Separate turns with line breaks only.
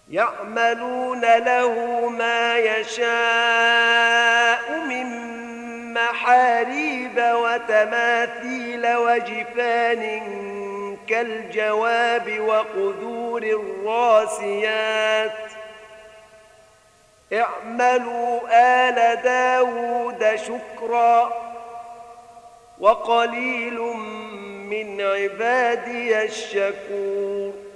يعملون له ما يشاء من محاريب وتماثيل وجفان كالجواب وقدور الراسيات اعملوا آل داود شكرا وقليل من عبادي الشكور